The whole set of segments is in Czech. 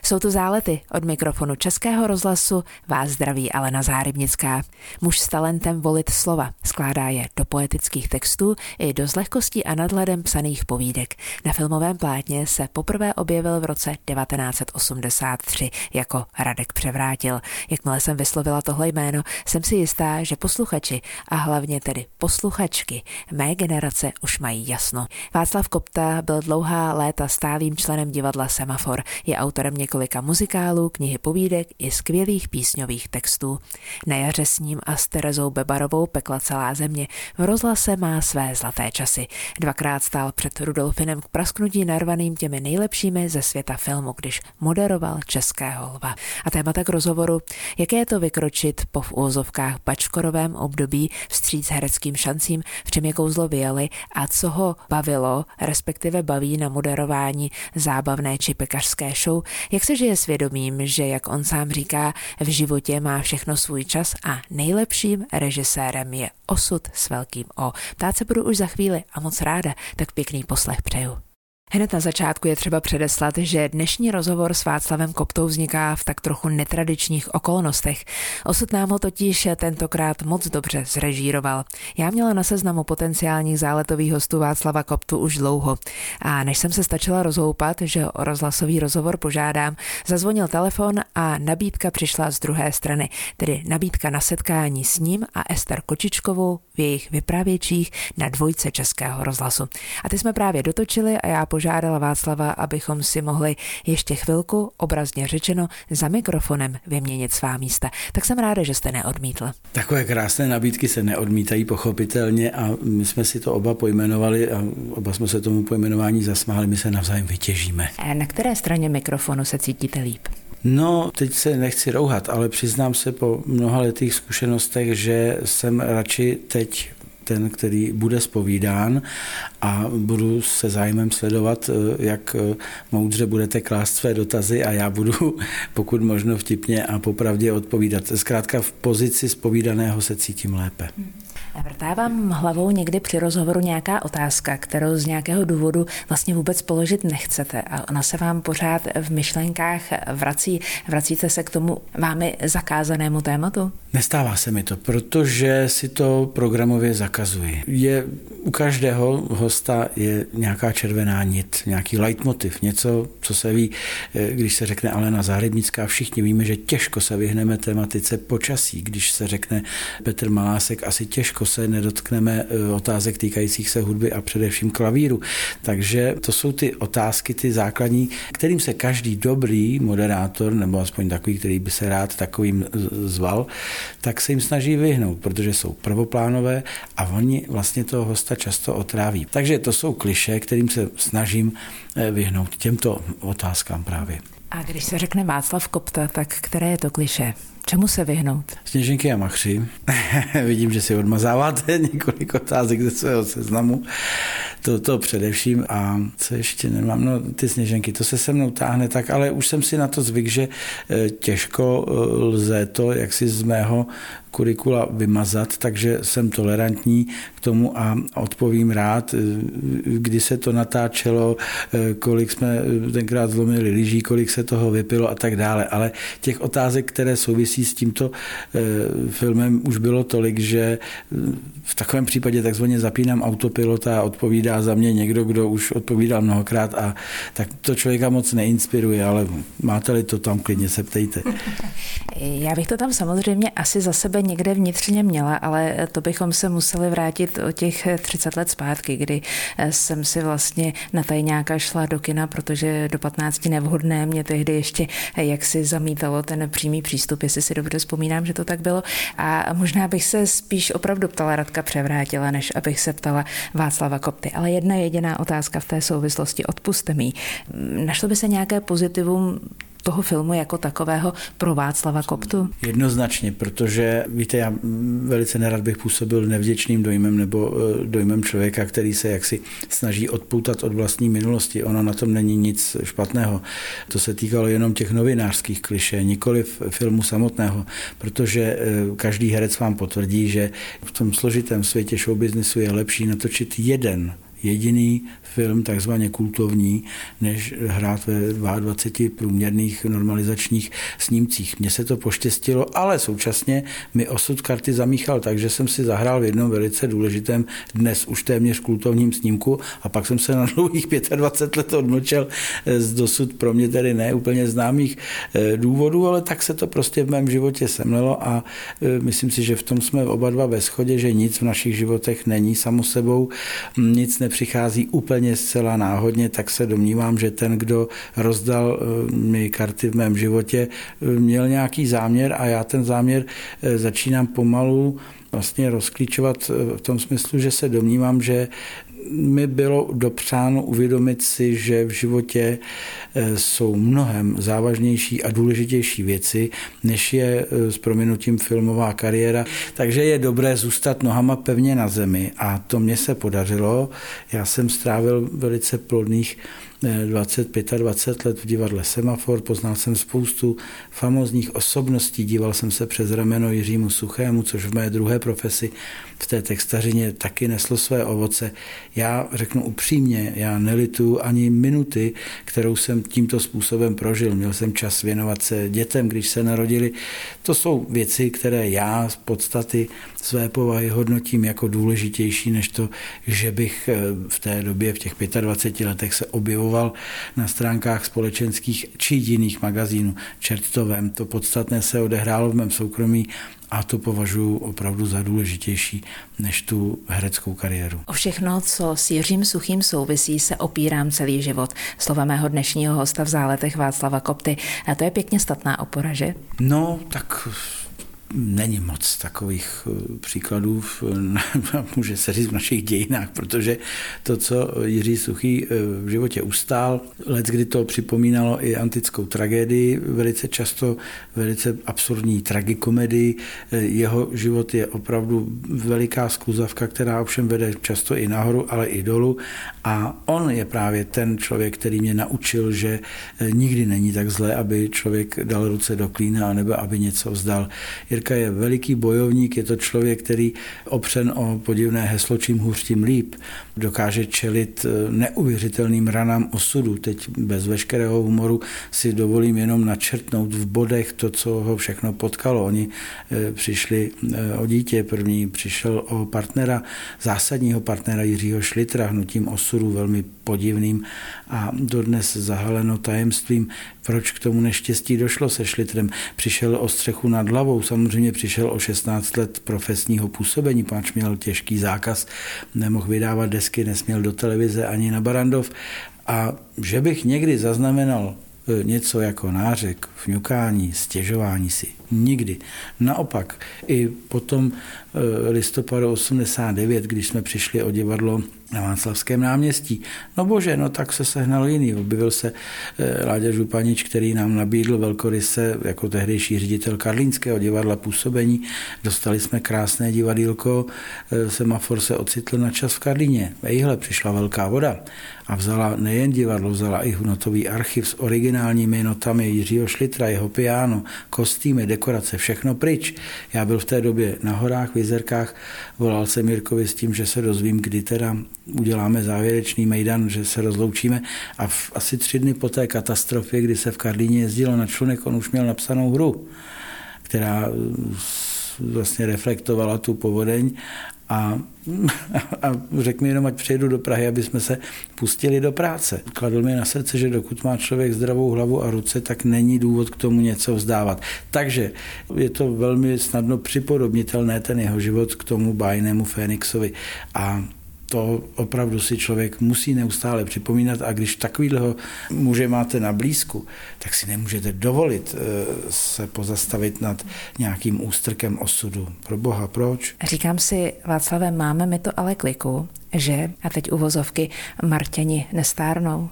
Jsou to Zálety, od mikrofonu Českého rozhlasu vás zdraví Alena Záhybnická. Muž s talentem volit slova, skládá je do poetických textů i do s lehkostí a nadhledem psaných povídek. Na filmovém plátně se poprvé objevil v roce 1983 jako Radek Převrátil. Jakmile jsem vyslovila tohle jméno, jsem si jistá, že posluchači a hlavně tedy posluchačky mé generace už mají jasno. Václav Kopta byl dlouhá léta stálým členem divadla Semafor. Je autorem několika muzikálů, knihy povídek i skvělých písňových textů. Na jaře s ním a s Terezou Bebarovou pekla celá země. V rozhlase má své zlaté časy. Dvakrát stál před Rudolfinem k prasknutí narvaným těmi nejlepšími ze světa filmu, když moderoval Českého lva. A témata k rozhovoru, jaké je to vykročit po v úvozovkách bačkorovém období vstříc hereckým šancím, v čem je kouzlo Violy a co ho bavilo, respektive baví na moderování zábavné či pekařské show, jak se žije svědomím, že, jak on sám říká, v životě má všechno svůj čas a nejlepším režisérem je osud s velkým O. Ptát se budu už za chvíli a moc ráda, tak pěkný poslech přeju. Hned na začátku je třeba předeslat, že dnešní rozhovor s Václavem Koptou vzniká v tak trochu netradičních okolnostech. Osud nám ho totiž tentokrát moc dobře zrežíroval. Já měla na seznamu potenciálních záletových hostů Václava Koptu už dlouho. A než jsem se stačila rozhoupat, že o rozhlasový rozhovor požádám, zazvonil telefon a nabídka přišla z druhé strany, tedy nabídka na setkání s ním a Ester Kočičkovou v jejich vypravěčích na Dvojce Českého rozhlasu. A ty jsme právě dotočili a já požádala Václava, abychom si mohli ještě chvilku, obrazně řečeno, za mikrofonem vyměnit svá místa. Tak jsem ráda, že jste neodmítl. Takové krásné nabídky se neodmítají pochopitelně a my jsme si to oba pojmenovali a oba jsme se tomu pojmenování zasmáli, my se navzájem vytěžíme. A na které straně mikrofonu se cítíte líp? No, teď se nechci rouhat, ale přiznám se po mnoha letých zkušenostech, že jsem radši teď ten, který bude zpovídán a budu se zájmem sledovat, jak moudře budete klást své dotazy a já budu pokud možno vtipně a popravdě odpovídat. Zkrátka v pozici zpovídaného se cítím lépe. Vrtá vám hlavou někdy při rozhovoru nějaká otázka, kterou z nějakého důvodu vlastně vůbec položit nechcete a ona se vám pořád v myšlenkách vracíte se k tomu vámi zakázanému tématu? Nestává se mi to, protože si to programově zakazuji. U každého hosta je nějaká červená nit, nějaký leitmotiv, něco, co se ví, když se řekne Alena Záhybnická, všichni víme, že těžko se vyhneme tematice počasí. Když se řekne Petr Malásek, asi těžko se nedotkneme otázek týkajících se hudby a především klavíru. Takže to jsou ty otázky, ty základní, kterým se každý dobrý moderátor, nebo aspoň takový, který by se rád takovým zval, tak se jim snaží vyhnout, protože jsou prvoplánové a oni vlastně toho hosta často otráví. Takže to jsou klišé, kterým se snažím vyhnout těmto otázkám právě. A když se řekne Václav Kopta, tak které je to klišé? Čemu se vyhnout? Sněženky a machři. Vidím, že si odmazáváte několik otázek ze svého seznamu. To především. A co ještě nemám? No, ty sněženky, to se mnou táhne tak, ale už jsem si na to zvyk, že těžko lze to jaksi z mého kurikula vymazat, takže jsem tolerantní k tomu a odpovím rád, kdy se to natáčelo, kolik jsme tenkrát zlomili lyží, kolik se toho vypilo a tak dále. Ale těch otázek, které souvisí s tímto filmem, už bylo tolik, že v takovém případě takzvaně zapínám autopilota a odpovídá za mě někdo, kdo už odpovídal mnohokrát a tak to člověka moc neinspiruje, ale máte-li to tam, klidně se ptejte. Já bych to tam samozřejmě asi za sebe někde vnitřně měla, ale to bychom se museli vrátit o těch 30 let zpátky, kdy jsem si vlastně na tajňáka šla do kina, protože do 15 nevhodné mě tehdy ještě jaksi zamítalo ten přímý přístup, jestli si dobře vzpomínám, že to tak bylo. A možná bych se spíš opravdu ptala Radka Převrátila, než abych se ptala Václava Kopty. Ale jedna jediná otázka v té souvislosti, odpusťte mi. Našlo by se nějaké pozitivum toho filmu jako takového pro Václava Koptu? Jednoznačně, protože víte, já velice nerad bych působil nevděčným dojmem nebo dojmem člověka, který se jaksi snaží odpoutat od vlastní minulosti. Ono na tom není nic špatného. To se týkalo jenom těch novinářských klišé, nikoli filmu samotného, protože každý herec vám potvrdí, že v tom složitém světě showbiznisu je lepší natočit jeden jediný film takzvaně kultovní, než hrát ve 22 průměrných normalizačních snímcích. Mně se to poštěstilo, ale současně mi osud karty zamíchal, takže jsem si zahrál v jednom velice důležitém, dnes už téměř kultovním snímku, a pak jsem se na dlouhých 25 let odmlčel z dosud pro mě tedy ne úplně známých důvodů, ale tak se to prostě v mém životě semlelo a myslím si, že v tom jsme oba dva ve shodě, že nic v našich životech není samo sebou, nic nepřichází úplně zcela náhodně, tak se domnívám, že ten, kdo rozdal mi karty v mém životě, měl nějaký záměr a já ten záměr začínám pomalu vlastně rozklíčovat v tom smyslu, že se domnívám, že mi bylo dopřáno uvědomit si, že v životě jsou mnohem závažnější a důležitější věci, než je s prominutím filmová kariéra. Takže je dobré zůstat nohama pevně na zemi a to mně se podařilo. Já jsem strávil velice plodných 25 let v divadle Semafor, poznal jsem spoustu famózních osobností, díval jsem se přes rameno Jiřímu Suchému, což v mé druhé profesi v té textařině taky neslo své ovoce. Já řeknu upřímně, já nelituju ani minuty, kterou jsem tímto způsobem prožil. Měl jsem čas věnovat se dětem, když se narodili. To jsou věci, které já z podstaty své povahy hodnotím jako důležitější, než to, že bych v té době, v těch 25 letech se objevoval na stránkách společenských či jiných magazínů. Čert to vem, to podstatné se odehrálo v mém soukromí a to považuji opravdu za důležitější než tu hereckou kariéru. O všechno, co s Jiřím Suchým souvisí, se opírám celý život. Slova mého dnešního hosta v Záletech Václava Kopty. A to je pěkně statná opora, že? No, tak není moc takových příkladů, může se říct v našich dějinách, protože to, co Jiří Suchý v životě ustál, leckdy to připomínalo i antickou tragédii, velice často velice absurdní tragikomedii. Jeho život je opravdu veliká skluzavka, která ovšem vede často i nahoru, ale i dolů. A on je právě ten člověk, který mě naučil, že nikdy není tak zlé, aby člověk dal ruce do klína, nebo aby něco vzdal. Jirka je veliký bojovník, je to člověk, který opřen o podivné heslo čím hůř, tím líp, dokáže čelit neuvěřitelným ranám osudu. Teď bez veškerého humoru si dovolím jenom načrtnout v bodech to, co ho všechno potkalo. Oni přišli o dítě, první přišel o partnera, zásadního partnera Jiřího Šlitra, hnutím osudu velmi podivným a dodnes zahaleno tajemstvím, proč k tomu neštěstí došlo se Šlitrem. Přišel o střechu nad hlavou, samozřejmě přišel o 16 let profesního působení, páč měl těžký zákaz, nemohl vydávat desky, nesměl do televize ani na Barandov. A že bych někdy zaznamenal něco jako nářek, fňukání, stěžování si. Nikdy. Naopak, i potom listopadu 89, když jsme přišli o divadlo na Václavském náměstí. No bože, no tak se sehnal jiný. Objevil se Láďa Županič, který nám nabídl velkoryse jako tehdejší ředitel Karlínského divadla působení. Dostali jsme krásné divadýlko, Semafor se ocitl na čas v Karlíně. Ejhle, přišla velká voda a vzala nejen divadlo, vzala i notový archiv s originálními notami Jiřího Šlitra, jeho piano, kostýmy, dekorace, všechno pryč. Já byl v té době na horách, v Jizerkách, volal jsem Jirkovi s tím, že se dozvím, kdy teda uděláme závěrečný mejdan, že se rozloučíme a asi 3 dny po té katastrofě, kdy se v Karlíně jezdilo na člunek, on už měl napsanou hru, která vlastně reflektovala tu povodeň a řekl mi jenom, ať přijedu do Prahy, aby jsme se pustili do práce. Kladl mi na srdce, že dokud má člověk zdravou hlavu a ruce, tak není důvod k tomu něco vzdávat. Takže je to velmi snadno připodobnitelné ten jeho život k tomu bájnému Fénixovi. A to opravdu si člověk musí neustále připomínat a když takovýhleho muže máte na blízku, tak si nemůžete dovolit se pozastavit nad nějakým ústrkem osudu. Pro boha, proč? Říkám si, Václave, máme mi to ale kliku, že, a teď uvozovky, Marťani nestárnou?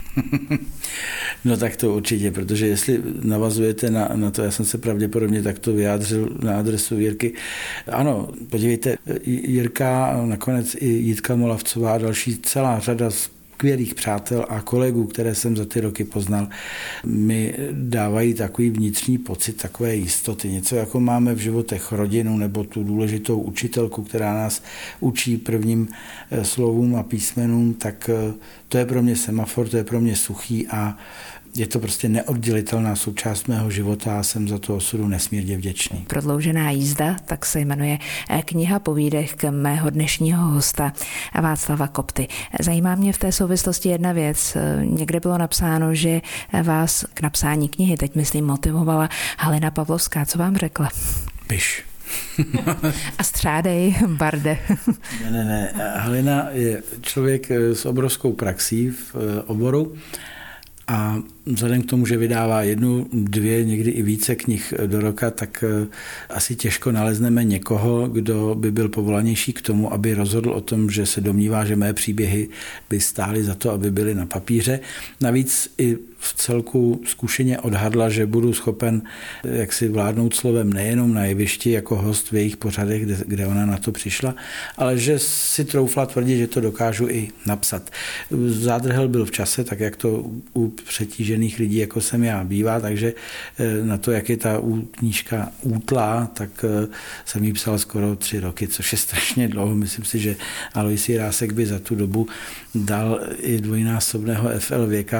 No tak to určitě, protože jestli navazujete na to, já jsem se pravděpodobně takto vyjádřil na adresu Jirky. Ano, podívejte, Jirka, nakonec i Jitka Molavcová a další celá řada skvělých přátel a kolegů, které jsem za ty roky poznal, mi dávají takový vnitřní pocit, takové jistoty. Něco jako máme v životech rodinu nebo tu důležitou učitelku, která nás učí prvním slovům a písmenům, tak to je pro mě semafor, to je pro mě Suchý a je to prostě neoddělitelná součást mého života a jsem za to osudu nesmírně vděčný. Prodloužená jízda, tak se jmenuje kniha povídek mého dnešního hosta Václava Kopty. Zajímá mě v té souvislosti jedna věc. Někde bylo napsáno, že vás k napsání knihy, teď myslím, motivovala Halina Pavlovská. Co vám řekla? Piš. A střádej, barde. Ne. Halina je člověk s obrovskou praxí v oboru a vzhledem k tomu, že vydává 1, 2, někdy i více knih do roka, tak asi těžko nalezneme někoho, kdo by byl povolanější k tomu, aby rozhodl o tom, že se domnívá, že mé příběhy by stály za to, aby byly na papíře. Navíc i v celku zkušeně odhadla, že budu schopen jaksi vládnout slovem nejenom na jevišti jako host v jejich pořadech, kde ona na to přišla, ale že si troufla tvrdit, že to dokážu i napsat. Zádrhel byl v čase, tak jak to u přetížených lidí, jako jsem já, bývá, takže na to, jak je ta knížka útlá, tak jsem jí psal skoro 3 roky, což je strašně dlouho. Myslím si, že Alois Jirásek by za tu dobu dal i dvojnásobného FL Věka,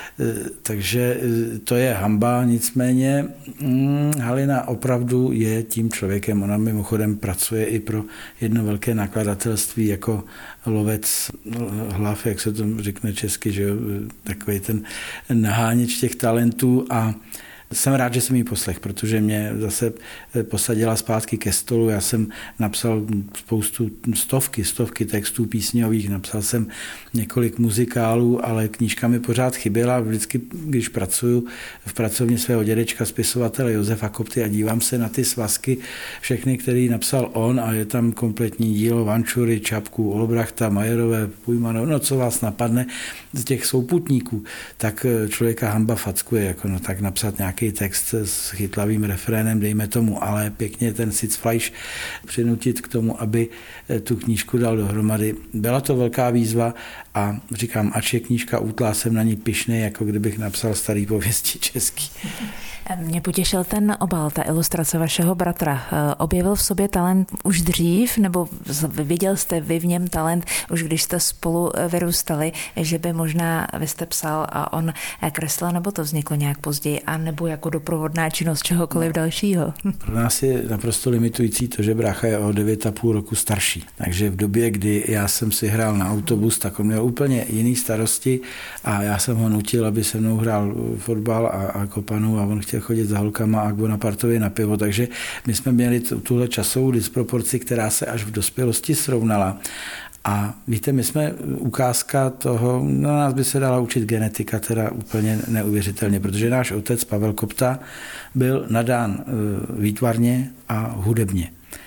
takže to je hanba, nicméně Halina opravdu je tím člověkem. Ona mimochodem pracuje i pro jedno velké nakladatelství jako lovec hlav, jak se to řekne česky, že jo? Takový ten naháněč těch talentů a jsem rád, že jsem jí poslech, protože mě zase posadila zpátky ke stolu. Já jsem napsal spoustu stovky textů písňových, napsal jsem několik muzikálů, ale knížka mi pořád chyběla. Vždycky, když pracuju v pracovně svého dědečka, spisovatele Josefa Kopty a dívám se na ty svazky, všechny, který napsal on a je tam kompletní dílo Vančury, Čapků, Olbrachta, Majerové, Pujmanov, no co vás napadne z těch souputníků, tak člověka hanba fackuje, jako no tak napsat nějaký text s chytlavým refrénem, dejme tomu, ale pěkně ten Sitzfleisch přinutit k tomu, aby tu knížku dal dohromady. Byla to velká výzva a říkám, ač je knížka útlá, jsem na ní pyšnej, jako kdybych napsal starý pověsti český. Mě potěšil ten obal, ta ilustrace vašeho bratra. Objevil v sobě talent už dřív, nebo viděl jste vy v něm talent, už když jste spolu vyrůstali, že by možná vy jste psal a on kreslil, nebo to vzniklo nějak později, a nebo jako doprovodná činnost čehokoliv dalšího? Pro nás je naprosto limitující to, že brácha je o 9,5 roku starší. Takže v době, kdy já jsem si hrál na autobus, tak on měl úplně jiný starosti a já jsem ho nutil, aby se mnou hrál fotbal a kopanu a on chtěl chodit za holkama a k Bonapartovi na pivo, takže my jsme měli tuhle časovou disproporci, která se až v dospělosti srovnala. A víte, my jsme ukázka toho, na nás by se dala učit genetika teda úplně neuvěřitelně, protože náš otec Pavel Kopta byl nadán výtvarně a hudebně.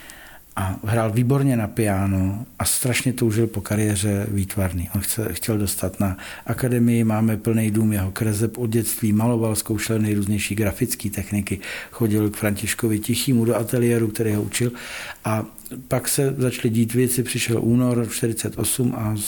A hrál výborně na piano a strašně toužil po kariéře výtvarný. On chtěl dostat na akademii, máme plný dům jeho kreseb od dětství, maloval, zkoušel nejrůznější grafické techniky, chodil k Františkovi Tichýmu do ateliéru, který ho učil a pak se začaly dít věci, přišel únor 48 a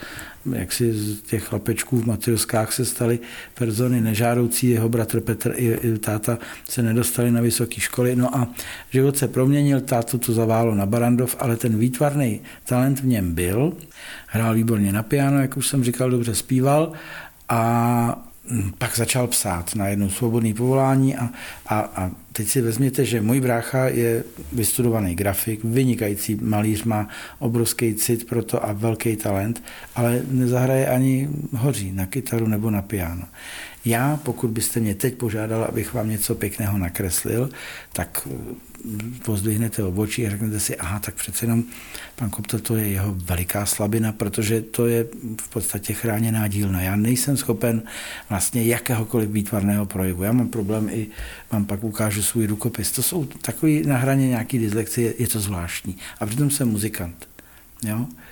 z těch chlapečků v Matyrovskách se staly persony nežádoucí, jeho bratr Petr i táta se nedostali na vysoké školy, no a život se proměnil, tátu to zaválo na Barandov, ale ten výtvarný talent v něm byl, hrál výborně na piano, jak už jsem říkal, dobře zpíval a pak začal psát na jedno svobodné povolání a teď si vezměte, že můj brácha je vystudovaný grafik, vynikající malíř, má obrovský cit pro to a velký talent, ale nezahraje ani hoří na kytaru nebo na piano. Já, pokud byste mě teď požádal, abych vám něco pěkného nakreslil, tak pozdvihnete obočí a řeknete si, aha, tak přece jenom pan Kopta, to je jeho veliká slabina, protože to je v podstatě chráněná dílna. Já nejsem schopen vlastně jakéhokoliv výtvarného projevu. Já mám problém i, vám pak ukážu svůj rukopis. To jsou takový na hraně nějaký dyslexie, je to zvláštní. A přitom jsem muzikant. Jo?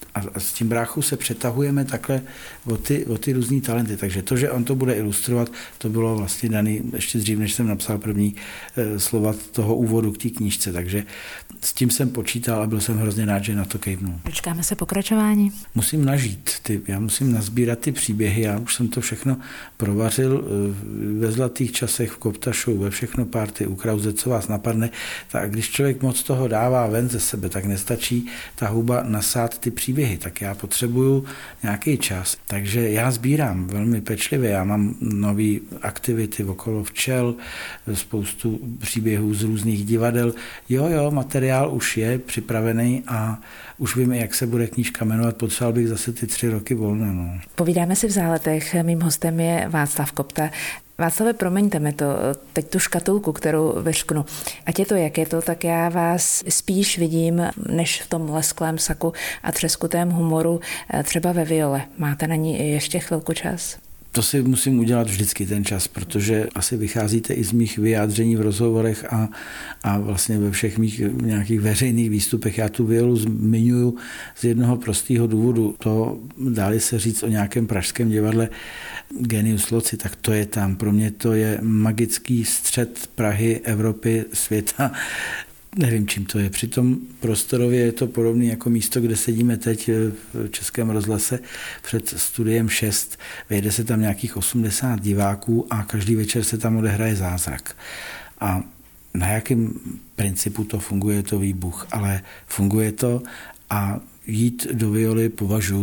A s tím bráchou se přetahujeme takhle o ty různý talenty. Takže to, že on to bude ilustrovat, to bylo vlastně daný ještě dřív, než jsem napsal první slova toho úvodu k té knížce. Takže s tím jsem počítal a byl jsem hrozně rád, že na to kejvnul. Dočkáme se pokračování. Musím nažít, já musím nazbírat ty příběhy, já už jsem to všechno provařil ve Zlatých časech, v Koptašu, ve Všechno party, u Krause, co vás napadne. Tak když člověk moc toho dává ven ze sebe, tak nestačí ta huba nasát ty příběhy, tak já potřebuju nějaký čas. Takže já sbírám velmi pečlivě, já mám nové aktivity okolo včel, spoustu příběhů z různých divadel. Jo, materiál už je připravený a už vím, jak se bude knížka jmenovat, potřeboval bych zase ty 3 roky volna. No. Povídáme si v Záletech, mým hostem je Václav Kopta. Václave, promiňte mi to, teď tu škatulku, kterou vyřknu. Ať je to, jak je to, tak já vás spíš vidím, než v tom lesklém saku a třeskutém humoru, třeba ve viole. Máte na ní ještě chvilku čas? To si musím udělat vždycky ten čas, protože asi vycházíte i z mých vyjádření v rozhovorech a vlastně ve všech mých nějakých veřejných výstupech. Já tu violu zmiňuju z jednoho prostého důvodu. To dá-li se říct o nějakém pražském divadle Genius Loci, tak to je tam. Pro mě to je magický střed Prahy, Evropy, světa. Nevím, čím to je. Přitom prostorově je to podobné jako místo, kde sedíme teď v Českém rozhlase před studiem 6. Vejde se tam nějakých 80 diváků a každý večer se tam odehraje zázrak. A na jakém principu to funguje, je to výbuch, ale funguje to a jít do violy považuji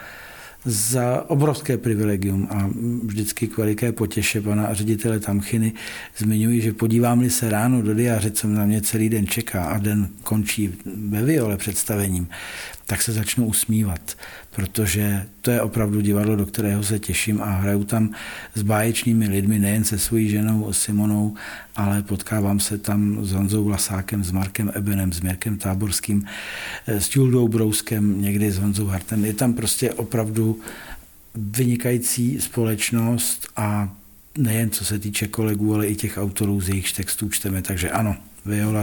za obrovské privilegium a vždycky k veliké potěše pana ředitele Tamchyny zmiňuji, že podívám-li se ráno do diáře, co na mě celý den čeká a den končí ve viole představením, tak se začnu usmívat, protože to je opravdu divadlo, do kterého se těším a hraju tam s báječnými lidmi, nejen se svojí ženou Simonou, ale potkávám se tam s Honzou Vlasákem, s Markem Ebenem, s Mirkem Táborským, s Juldou Brouskem, někdy s Honzou Hartem. Je tam prostě opravdu vynikající společnost a nejen co se týče kolegů, ale i těch autorů, z jejich textů čteme. Takže ano, viola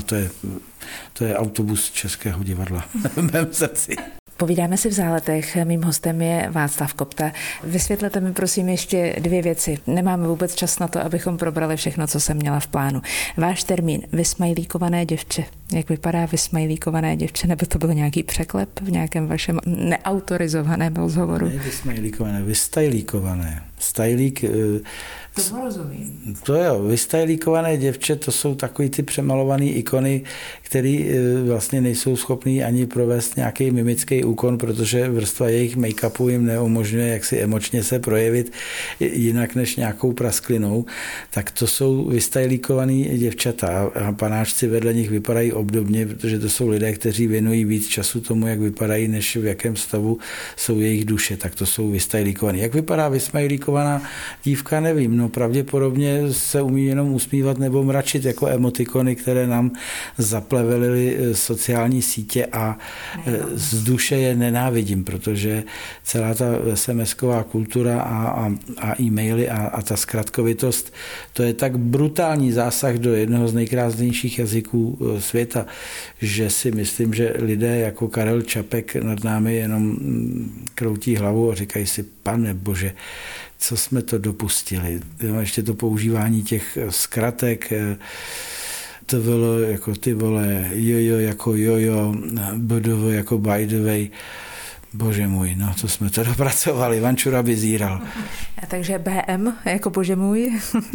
to je autobus Českého divadla v mém srdci. Povídáme si v Záletech, mým hostem je Václav Kopta. Vysvětlete mi prosím ještě 2 věci. Nemáme vůbec čas na to, abychom probrali všechno, co jsem měla v plánu. Váš termín vysmajlíkované děvče. Jak vypadá vysmajlíkované děvče? Nebo to byl nějaký překlep v nějakém vašem neautorizovaném rozhovoru? Ne vysmajlíkované, vystajlíkované. Stajlík... To rozumím. To jo, vystajlíkované děvče, to jsou takový ty přemalované ikony, které vlastně nejsou schopný ani provést nějaký mimický úkon, protože vrstva jejich make-upu jim neumožňuje jaksi emočně se projevit jinak než nějakou prasklinou. Tak to jsou vystajlíkované děvčata a panáčci vedle nich vypadají obdobně, protože to jsou lidé, kteří věnují víc času tomu, jak vypadají, než v jakém stavu jsou jejich duše. Tak to jsou vystajlíkované. Jak vypadá vysmajlíkovaná dívka, nevím. No pravděpodobně se umí jenom usmívat nebo mračit jako emotikony, které nám zaplevelily sociální sítě a z duše je nenávidím, protože celá ta SMS-ková kultura a e-maily a ta zkratkovitost, to je tak brutální zásah do jednoho z nejkrásnějších jazyků světa, že si myslím, že lidé jako Karel Čapek nad námi jenom kroutí hlavu a říkají si, Pane Bože, co jsme to dopustili. Ještě to používání těch zkratek, to bylo jako ty vole, jojo jako jojo, bodovo jako by the way. Bože můj, no to jsme to dopracovali, Vančura by zíral. A takže BM jako bože můj?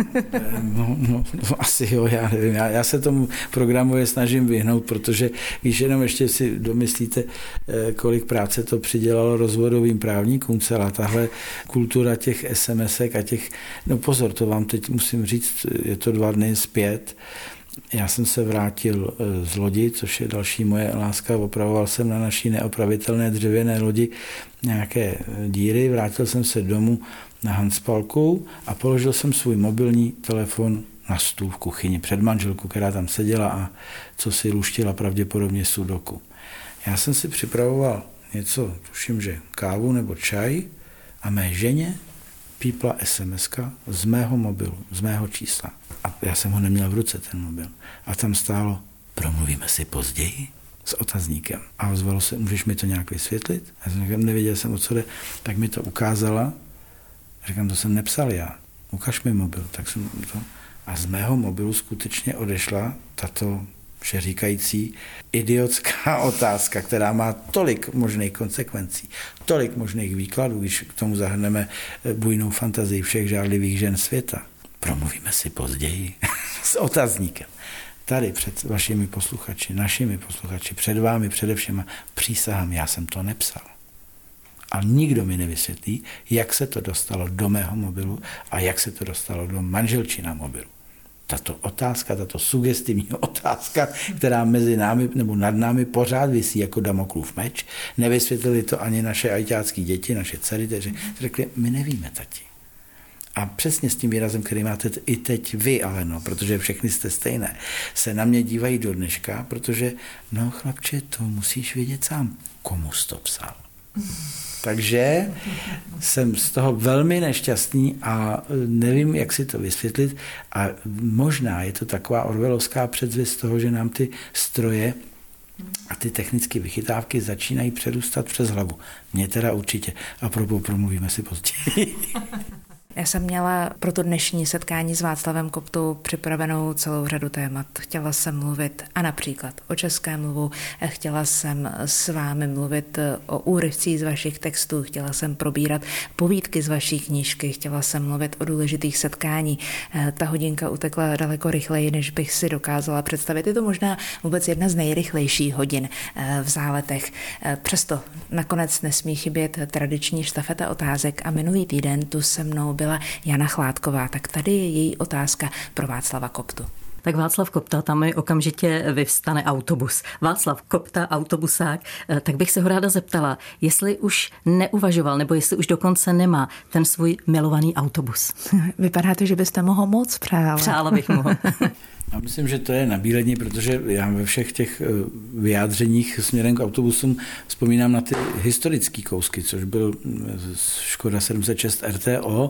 No, asi jo, já nevím. Já se tomu programově snažím vyhnout, protože když jenom ještě si domyslíte, kolik práce to přidělalo rozvodovým právníkům, celá tahle kultura těch SMSek a těch, no pozor, to vám teď musím říct, je to 2 dny zpět. Já jsem se vrátil z lodi, což je další moje láska. Opravoval jsem na naší neopravitelné dřevěné lodi nějaké díry. Vrátil jsem se domů na Hanspalku a položil jsem svůj mobilní telefon na stůl v kuchyni před manželku, která tam seděla a co si luštila pravděpodobně sudoku. Já jsem si připravoval něco, tuším, že kávu nebo čaj a mé ženě pípla SMS-ka z mého mobilu, z mého čísla. A já jsem ho neměl v ruce, ten mobil. A tam stálo, promluvíme si později. s otazníkem. A ozvalo se, můžeš mi to nějak vysvětlit? Já jsem říkal, nevěděl jsem, o co jde. Tak mi to ukázala. Říkám, to jsem nepsal já. Ukaž mi mobil. Tak jsem to... A z mého mobilu skutečně odešla tato všeříkající idiotská otázka, která má tolik možných konsekvencí, tolik možných výkladů, když k tomu zahrneme bujnou fantazii všech žádlivých žen světa. Promluvíme si později s otazníkem. Tady před vašimi posluchači, našimi posluchači, před vámi především přísahám, já jsem to nepsal. A nikdo mi nevysvětlí, jak se to dostalo do mého mobilu a jak se to dostalo do manželčina mobilu. Tato otázka, tato sugestivní otázka, která mezi námi nebo nad námi pořád visí jako Damoklův meč, nevysvětlili to ani naše ajťácký děti, naše dcery, takže řekli, my nevíme, tati. A přesně s tím výrazem, který máte i teď vy, Aleno, protože všechny jste stejné, se na mě dívají do dneška, protože, no chlapče, to musíš vědět sám, komu jsi to psal. Takže jsem z toho velmi nešťastný a nevím, jak si to vysvětlit. A možná je to taková orwellovská předzvěst toho, že nám ty stroje a ty technické vychytávky začínají přerůstat přes hlavu. Mně teda určitě. A promluvíme si později. Já jsem měla pro to dnešní setkání s Václavem Koptou připravenou celou řadu témat. Chtěla jsem mluvit a například o českém mluvu, chtěla jsem s vámi mluvit o úryvcích z vašich textů, chtěla jsem probírat povídky z vaší knížky, chtěla jsem mluvit o důležitých setkání. Ta hodinka utekla daleko rychleji, než bych si dokázala představit. Je to možná vůbec jedna z nejrychlejších hodin v Záletech. Přesto nakonec nesmí chybět tradiční štafeta otázek a minulý týden tu se mnou byla Jana Chládková, tak tady je její otázka pro Václava Koptu. Tak Václav Kopta, tam mi okamžitě vyvstane autobus. Václav Kopta, autobusák, tak bych se ho ráda zeptala, jestli už neuvažoval, nebo jestli už dokonce nemá ten svůj milovaný autobus. Vypadá to, že byste mohl moc přála. Přála bych mu. Já myslím, že to je nabílední, protože já ve všech těch vyjádřeních směrem k autobusům vzpomínám na ty historické kousky, což byl Škoda 706 RTO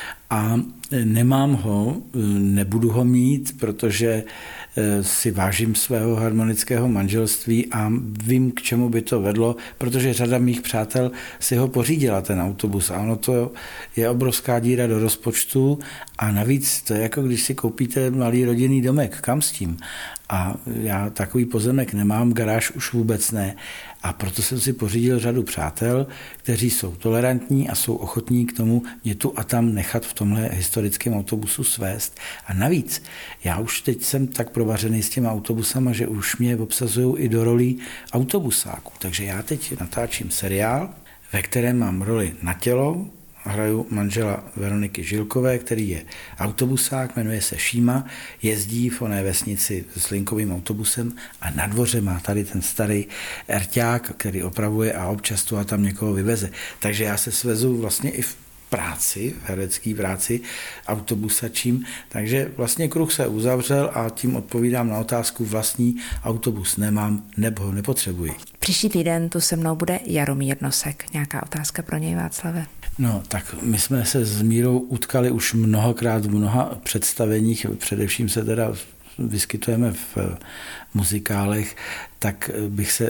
a nemám ho, nebudu ho mít, protože si vážím svého harmonického manželství a vím, k čemu by to vedlo, protože řada mých přátel si ho pořídila, ten autobus. A ono to je obrovská díra do rozpočtu a navíc to je jako když si koupíte malý rodinný domek, kam s tím? A já takový pozemek nemám, garáž už vůbec ne. A proto jsem si pořídil řadu přátel, kteří jsou tolerantní a jsou ochotní k tomu mě tu a tam nechat v tomhle historickém autobusu svést. A navíc, já už teď jsem tak provařený s těma autobusama, že už mě obsazují i do rolí autobusáků. Takže já teď natáčím seriál, ve kterém mám roli Natělou, hraju manžela Veroniky Žilkové, který je autobusák, jmenuje se Šíma, jezdí v oné vesnici s linkovým autobusem a na dvoře má tady ten starý erťák, který opravuje a občas tu a tam někoho vyveze. Takže já se svezu vlastně i v práci, v herecké práci, autobusačím, takže vlastně kruh se uzavřel a tím odpovídám na otázku vlastní autobus nemám nebo ho nepotřebuji. Příští týden tu se mnou bude Jaromír Nosek. Nějaká otázka pro něj, Václave? No, tak my jsme se s Mírou utkali už mnohokrát v mnoha představeních, především se teda vyskytujeme v muzikálech, tak bych se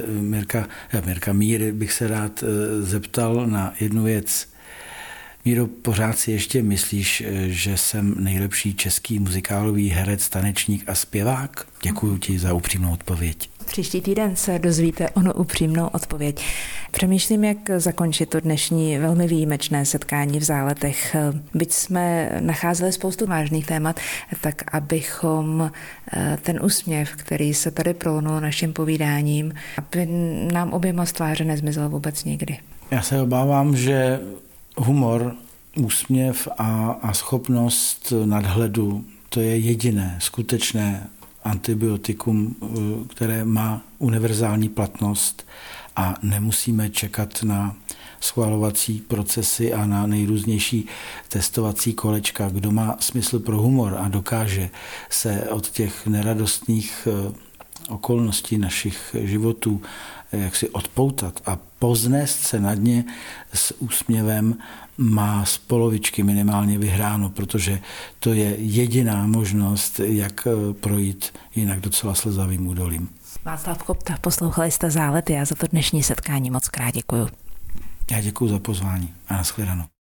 Míry bych se rád zeptal na jednu věc. Míro, pořád si ještě myslíš, že jsem nejlepší český muzikálový herec, tanečník a zpěvák? Děkuji ti za upřímnou odpověď. Příští týden se dozvíte onu upřímnou odpověď. Přemýšlím, jak zakončit to dnešní velmi výjimečné setkání v Záletech. Byť jsme nacházeli spoustu vážných témat, tak abychom ten úsměv, který se tady prolnul naším povídáním, aby nám oběma z tváře nezmizel vůbec nikdy. Já se obávám, že humor, úsměv a schopnost nadhledu, to je jediné skutečné antibiotikum, které má univerzální platnost a nemusíme čekat na schvalovací procesy a na nejrůznější testovací kolečka. Kdo má smysl pro humor a dokáže se od těch neradostných okolností našich životů jak si odpoutat a poznést se nad ně s úsměvem, má z polovičky minimálně vyhráno, protože to je jediná možnost, jak projít jinak docela slzavým údolím. Václav Kopta, poslouchali jste Zálet, já za to dnešní setkání moc krát děkuju. Já děkuju za pozvání a nashledanou.